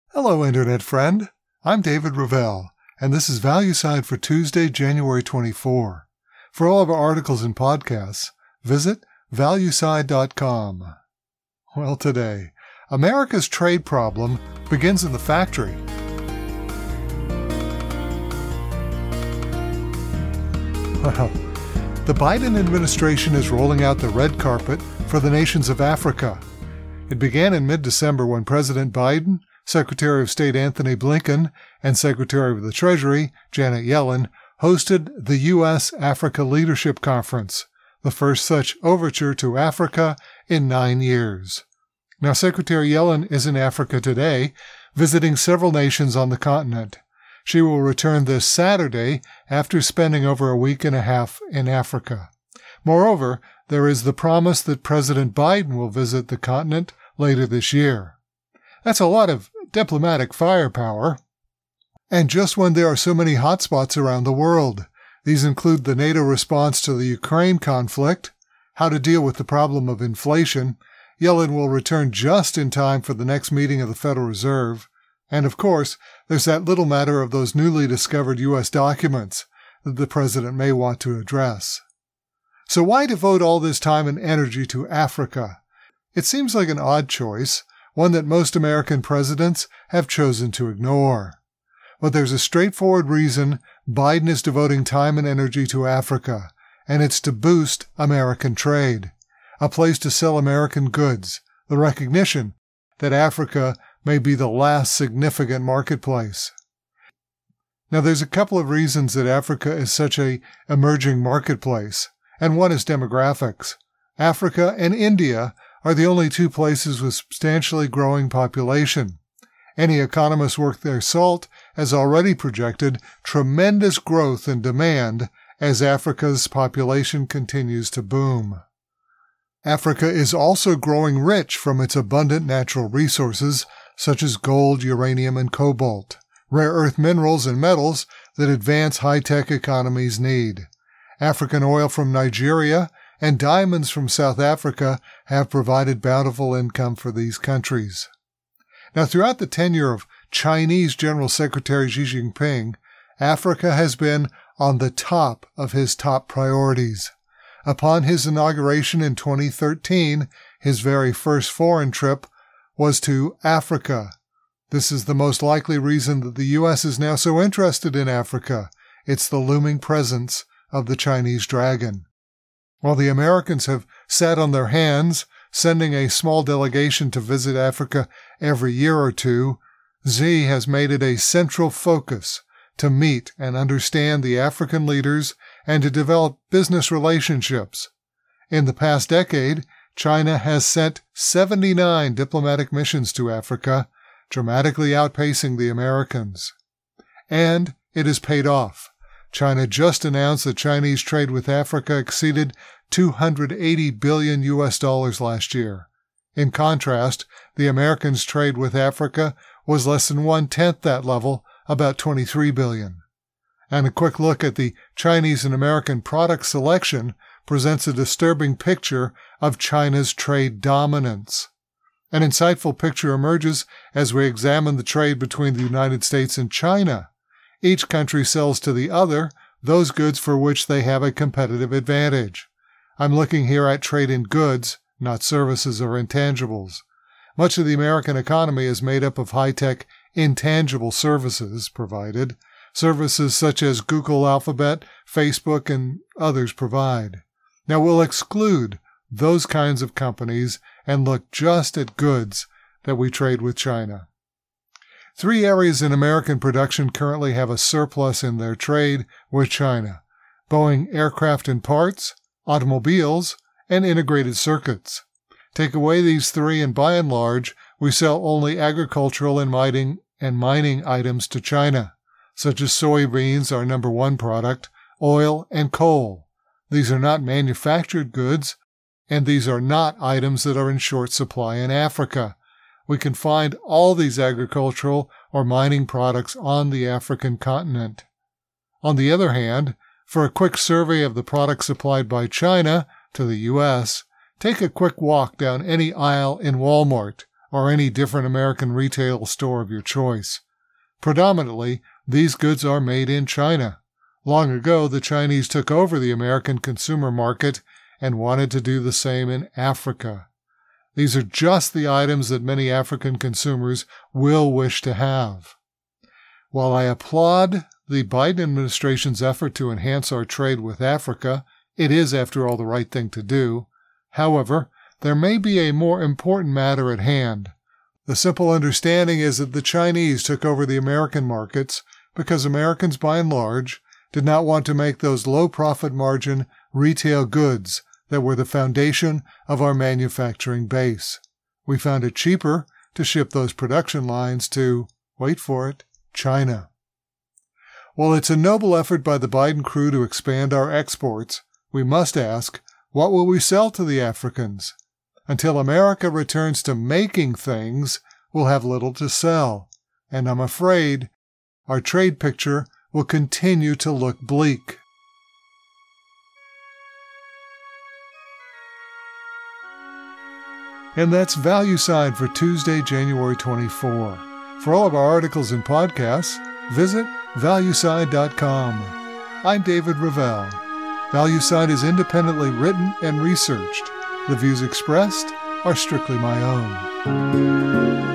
Hello, Internet friend. I'm David Ravel, and this is ValueSide for Tuesday, January 24. For all of our articles and podcasts, visit valueside.com. Well, today, America's trade problem begins in the factory. Well, the Biden administration is rolling out the red carpet for the nations of Africa. It began in mid-December when President Biden, Secretary of State Antony Blinken, and Secretary of the Treasury Janet Yellen hosted the U.S.-Africa Leadership Conference, the first such overture to Africa in 9 years. Now, Secretary Yellen is in Africa today, visiting several nations on the continent. She will return this Saturday after spending over a week and a half in Africa. Moreover, there is the promise that President Biden will visit the continent later this year. That's a lot of diplomatic firepower. And just when there are so many hotspots around the world. These include the NATO response to the Ukraine conflict, how to deal with the problem of inflation. Yellen will return just in time for the next meeting of the Federal Reserve. And of course, there's that little matter of those newly discovered U.S. documents that the president may want to address. So why devote all this time and energy to Africa? It seems like an odd choice, one that most American presidents have chosen to ignore. But there's a straightforward reason Biden is devoting time and energy to Africa, and it's to boost American trade, a place to sell American goods, the recognition that Africa may be the last significant marketplace. Now, there's a couple of reasons that Africa is such an emerging marketplace, and one is demographics. Africa and India are the only two places with substantially growing population. Any economist worth their salt has already projected tremendous growth in demand as Africa's population continues to boom. Africa is also growing rich from its abundant natural resources such as gold, uranium, and cobalt, rare earth minerals and metals that advanced high-tech economies need. African oil from Nigeria and diamonds from South Africa have provided bountiful income for these countries. Now, throughout the tenure of Chinese General Secretary Xi Jinping, Africa has been on the top of his top priorities. Upon his inauguration in 2013, his very first foreign trip was to Africa. This is the most likely reason that the U.S. is now so interested in Africa. It's the looming presence of the Chinese dragon. While the Americans have sat on their hands, sending a small delegation to visit Africa every year or two, Xi has made it a central focus to meet and understand the African leaders and to develop business relationships. In the past decade, China has sent 79 diplomatic missions to Africa, dramatically outpacing the Americans. And it has paid off. China just announced that Chinese trade with Africa exceeded $280 billion last year. In contrast, the Americans' trade with Africa was less than 1/10 that level, about $23 billion. And a quick look at the Chinese and American product selection presents a disturbing picture of China's trade dominance. An insightful picture emerges as we examine the trade between the United States and China. Each country sells to the other those goods for which they have a competitive advantage. I'm looking here at trade in goods, not services or intangibles. Much of the American economy is made up of high-tech, intangible services provided, services such as Google, Alphabet, Facebook, and others provide. Now we'll exclude those kinds of companies and look just at goods that we trade with China. 3 areas in American production currently have a surplus in their trade with China: Boeing aircraft and parts, automobiles, and integrated circuits. Take away these 3 and by and large, we sell only agricultural and mining items to China, such as soybeans, our number 1 product, oil, and coal. These are not manufactured goods, and these are not items that are in short supply in Africa. We can find all these agricultural or mining products on the African continent. On the other hand, for a quick survey of the products supplied by China to the U.S., take a quick walk down any aisle in Walmart, or any different American retail store of your choice. Predominantly, these goods are made in China. Long ago, the Chinese took over the American consumer market and wanted to do the same in Africa. These are just the items that many African consumers will wish to have. While I applaud the Biden administration's effort to enhance our trade with Africa, it is, after all, the right thing to do. However, there may be a more important matter at hand. The simple understanding is that the Chinese took over the American markets because Americans, by and large, did not want to make those low-profit margin retail goods that were the foundation of our manufacturing base. We found it cheaper to ship those production lines to, wait for it, China. While it's a noble effort by the Biden crew to expand our exports, we must ask, what will we sell to the Africans? Until America returns to making things, we'll have little to sell, and I'm afraid our trade picture will continue to look bleak. And that's ValueSide for Tuesday, January 24. For all of our articles and podcasts, visit valueside.com. I'm David Revelle. ValueSide is independently written and researched. The views expressed are strictly my own.